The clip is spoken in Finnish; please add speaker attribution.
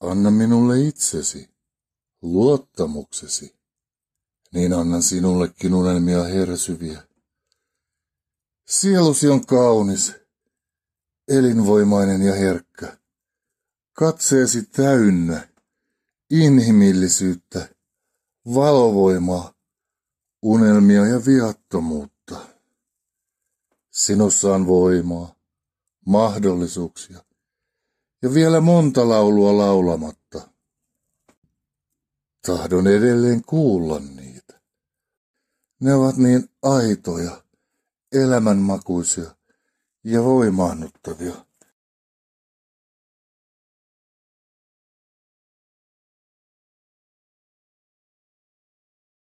Speaker 1: Anna minulle itsesi, luottamuksesi, niin annan sinullekin unelmia hersyviä. Sielusi on kaunis, elinvoimainen ja herkkä, katseesi täynnä, inhimillisyyttä, valovoimaa, unelmia ja viattomuutta. Sinussa on voimaa, mahdollisuuksia ja vielä monta laulua laulamatta. Tahdon edelleen kuulla niitä. Ne ovat niin aitoja, elämänmakuisia ja voimaannuttavia.